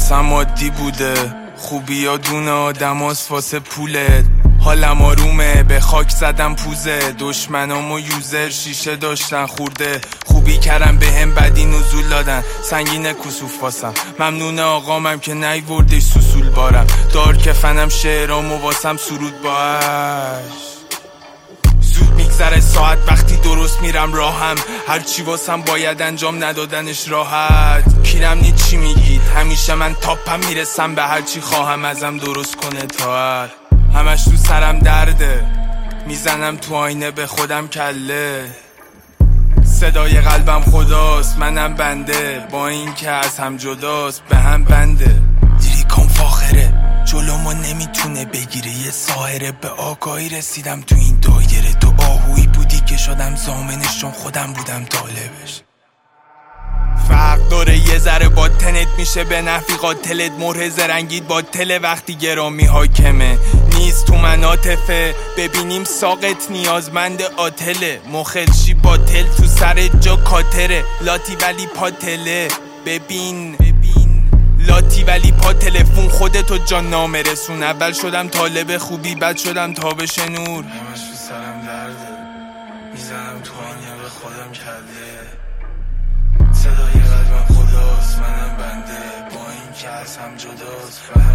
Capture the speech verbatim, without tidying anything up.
واسم عادی بوده، خوبی ها دونه آدم هست واسه پولت. حالم آرومه، به خاک زدم پوزه، دشمنام و یوزر شیشه داشتن خورده. خوبی کردم به هم بدی نزول دادن، سنگین کسوف واسم. ممنون آقامم که نیوردش سوسول بارم، دار کفنم شعرام و واسم سرود باش. زود میگذره ساعت وقتی درست میرم راهم، هرچی واسم باید انجام ندادنش راحت. پیرم نی چی میگید، همیشه من تاپم، میرسم به هرچی خواهم ازم درست کنه تا همش تو سرم درده، میزنم تو آینه به خودم کله. صدای قلبم خداست منم بنده، با این که از هم جداست به هم بنده. لیریکام فاخره جلومو نمیتونه بگیره، یه ساحره به آگاهی رسیدم تو این دایره. تو آهویی بودی که شدم زامنش، چون خودم بودم طالبش. فرق داره یه ذره با تنت، میشه به نفی قاتلت. مره زرنگید با تله وقتی گرامی حاکمه، نیست تو مناطفه. ببینیم ساقت نیازمند آتله، مخلشی باطل تو سر جا کاتره. لاتی ولی پاتله، ببین ببین لاتی ولی پا تلفون خودتو جان نامه رسون. اول شدم طالب خوبی، بعد شدم تابش نور. همش تو سرم درده، میزنم تو آینه به خودم کله. صدای قلبم خداست منم بنده، با این که از هم جداست.